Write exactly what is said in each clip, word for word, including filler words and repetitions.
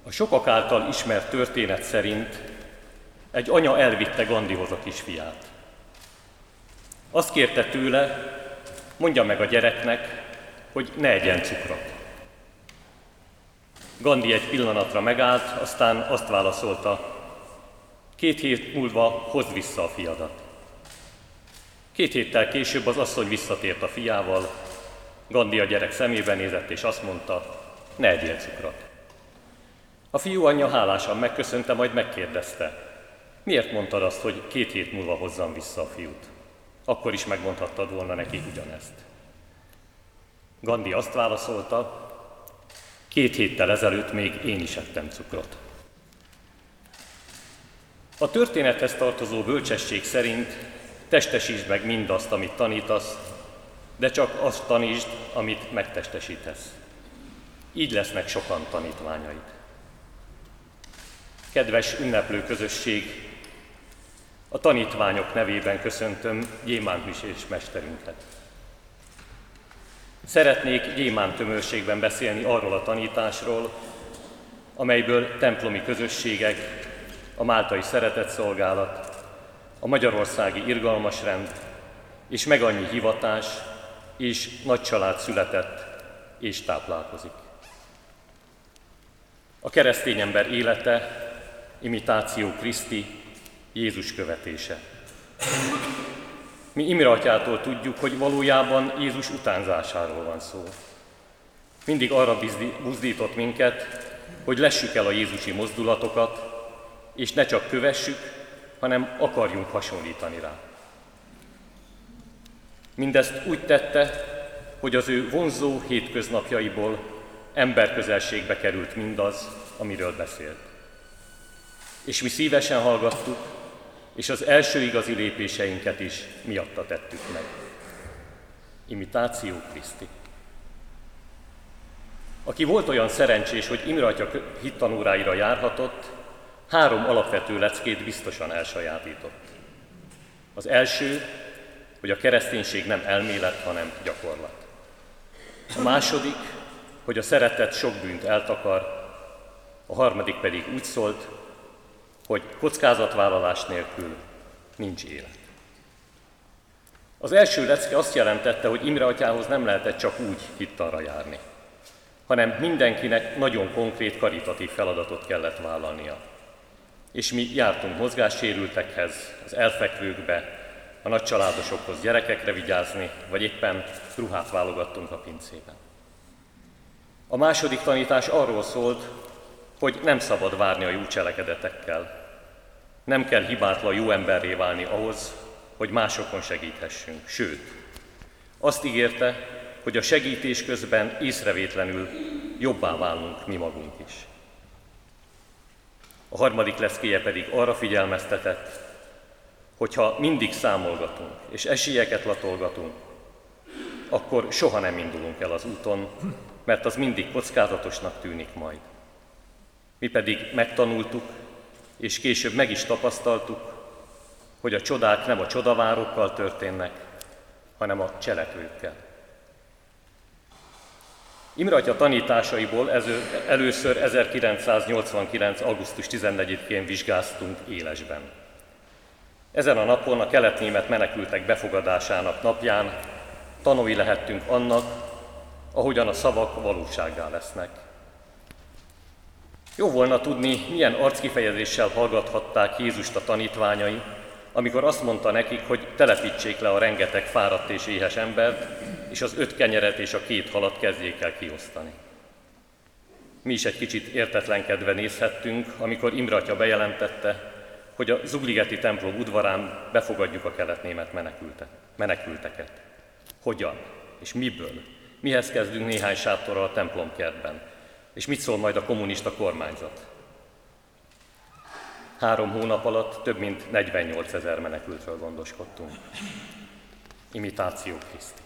A sokak által ismert történet szerint egy anya elvitte Gandhihoz a kisfiát. Azt kérte tőle, mondja meg a gyereknek, hogy ne egyen cukrot. Gandhi egy pillanatra megállt, aztán azt válaszolta, két hét múlva hozd vissza a fiadat. Két héttel később az asszony visszatért a fiával, Gandhi a gyerek szemébe nézett és azt mondta, ne egyél cukrot. A fiú anyja hálásan megköszönte, majd megkérdezte, miért mondtad azt, hogy két hét múlva hozzam vissza a fiút? Akkor is megmondhattad volna neki ugyanezt. Gandhi azt válaszolta, két héttel ezelőtt még én is ettem cukrot. A történethez tartozó bölcsesség szerint testesítsd meg mindazt, amit tanítasz, de csak azt tanítsd, amit megtestesítesz. Így lesznek sokan tanítványaid. Kedves ünneplő közösség, a tanítványok nevében köszöntöm Gyémánt misés mesterünket. Szeretnék gyémánt tömörségben beszélni arról a tanításról, amelyből templomi közösségek, a máltai szeretetszolgálat, a magyarországi irgalmasrend és meg annyi hivatás és nagy család született és táplálkozik. A keresztény ember élete, imitáció Kriszti, Jézus követése. Mi Imre atyától tudjuk, hogy valójában Jézus utánzásáról van szó. Mindig arra buzdított minket, hogy lessük el a jézusi mozdulatokat, és ne csak kövessük, hanem akarjunk hasonlítani rá. Mindezt úgy tette, hogy az ő vonzó hétköznapjaiból emberközelségbe került mindaz, amiről beszélt. És mi szívesen hallgattuk, és az első igazi lépéseinket is miatta tettük meg. Imitáció Kriszti. Aki volt olyan szerencsés, hogy Imre atya hittanóráira járhatott, három alapvető leckét biztosan elsajátított. Az első, hogy a kereszténység nem elmélet, hanem gyakorlat. A második, hogy a szeretet sok bűnt eltakar, a harmadik pedig úgy szólt, hogy kockázatvállalás nélkül nincs élet. Az első lecke azt jelentette, hogy Imre atyához nem lehetett csak úgy hittanra járni, hanem mindenkinek nagyon konkrét karitatív feladatot kellett vállalnia. És mi jártunk mozgássérültekhez, az elfekvőkbe, a nagycsaládosokhoz gyerekekre vigyázni, vagy éppen ruhát válogattunk a pincében. A második tanítás arról szólt, hogy nem szabad várni a jó cselekedetekkel. Nem kell hibátlan jó emberré válni ahhoz, hogy másokon segíthessünk. Sőt, azt ígérte, hogy a segítés közben észrevétlenül jobbá válnunk mi magunk is. A harmadik leckéje pedig arra figyelmeztetett, hogyha mindig számolgatunk és esélyeket latolgatunk, akkor soha nem indulunk el az úton, mert az mindig kockázatosnak tűnik majd. Mi pedig megtanultuk, és később meg is tapasztaltuk, hogy a csodák nem a csodavárokkal történnek, hanem a cselekvőkkel. Imre atya tanításaiból először ezerkilencszáznyolcvankilenc. augusztus tizennegyedikén vizsgáztunk élesben. Ezen a napon, a keletnémet menekültek befogadásának napján tanúi lehettünk annak, ahogyan a szavak valósággá lesznek. Jó volna tudni, milyen arckifejezéssel hallgathatták Jézust a tanítványai, amikor azt mondta nekik, hogy telepítsék le a rengeteg fáradt és éhes embert, és az öt kenyeret és a két halat kezdjék el kiosztani. Mi is egy kicsit értetlenkedve nézhettünk, amikor Imre atya bejelentette, hogy a Zugligeti templom udvarán befogadjuk a keletnémet menekülteket. Hogyan? És miből? Mihez kezdünk néhány sátorral a templomkertben? És mit szól majd a kommunista kormányzat? Három hónap alatt több mint negyvennyolcezer menekültről gondoskodtunk. Imitáció Kriszti.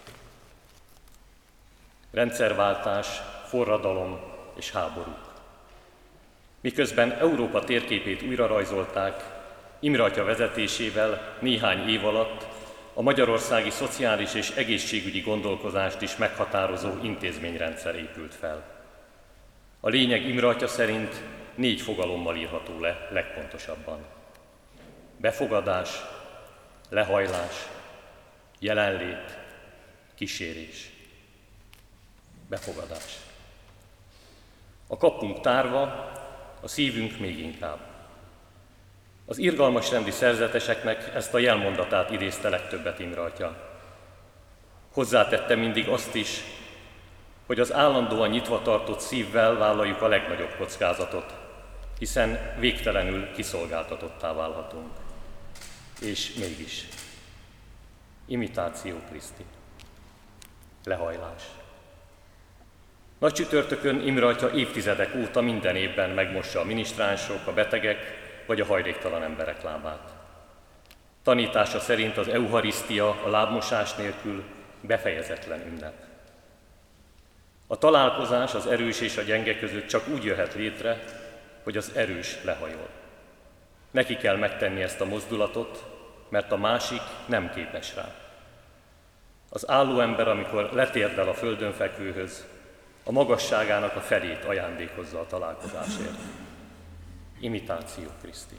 Rendszerváltás, forradalom és háborúk. Miközben Európa térképét újra rajzolták, Imre atya vezetésével néhány év alatt a magyarországi szociális és egészségügyi gondolkozást is meghatározó intézményrendszer épült fel. A lényeg Imre atya szerint négy fogalommal írható le legpontosabban. Befogadás, lehajlás, jelenlét, kísérés. Befogadás. A kapunk tárva, a szívünk még inkább. Az irgalmas rendi szerzeteseknek ezt a jelmondatát idézte legtöbbet Imre Atya. Hozzátette mindig azt is, hogy az állandóan nyitva tartott szívvel vállaljuk a legnagyobb kockázatot, hiszen végtelenül kiszolgáltatottá válhatunk. És mégis. Imitáció Kriszti. Lehajlás. Nagy csütörtökön Imre Atya évtizedek óta minden évben megmossa a minisztránsok, a betegek vagy a hajléktalan emberek lábát. Tanítása szerint az eucharisztia a lábmosás nélkül befejezetlen ünnep. A találkozás az erős és a gyenge között csak úgy jöhet létre, hogy az erős lehajol. Neki kell megtenni ezt a mozdulatot, mert a másik nem képes rá. Az álló ember, amikor letérdel a földön fekvőhöz, a magasságának a felét ajándékozza a találkozásért. Imitáció Kriszti.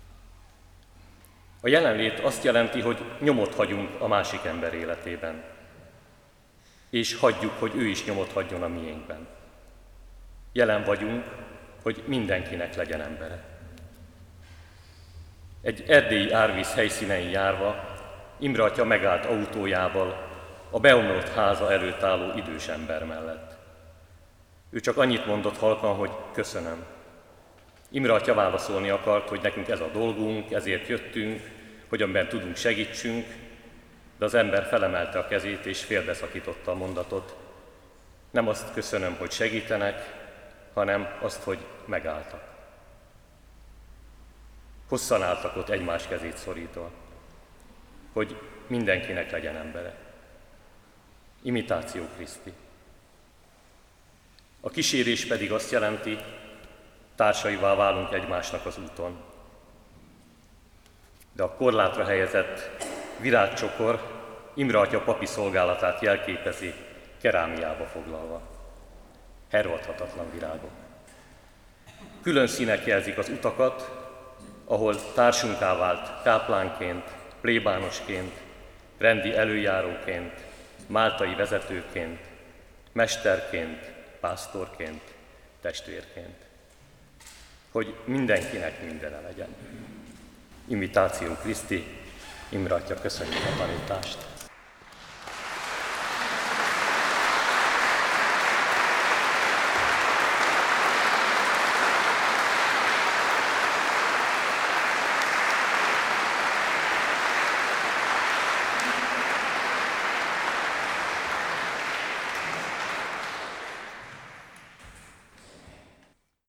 A jelenlét azt jelenti, hogy nyomot hagyunk a másik ember életében, és hagyjuk, hogy ő is nyomot hagyjon a miénkben. Jelen vagyunk, hogy mindenkinek legyen embere. Egy erdélyi árvíz helyszínein járva Imre Atya megállt autójával a beomlott háza előtt álló idős ember mellett. Ő csak annyit mondott halkan, hogy köszönöm. Imre Atya válaszolni akart, hogy nekünk ez a dolgunk, ezért jöttünk, hogy amiben tudunk segítsünk, de az ember felemelte a kezét és félbeszakította a mondatot. Nem azt köszönöm, hogy segítenek, hanem azt, hogy megálltak. Hosszan álltak ott egymás kezét szorítva, hogy mindenkinek legyen embere. Imitáció Kriszti. A kísérés pedig azt jelenti, társaivá válunk egymásnak az úton. De a korlátra helyezett virágcsokor Imre Atya papi szolgálatát jelképezi, kerámiába foglalva. Hervadhatatlan virágok. Külön színek jelzik az utakat, ahol társunká vált káplánként, plébánosként, rendi előjáróként, máltai vezetőként, mesterként, pásztorként, testvérként. Hogy mindenkinek mindene legyen. Imitáció Kriszti, Imre Atya, köszönjük a tanítást!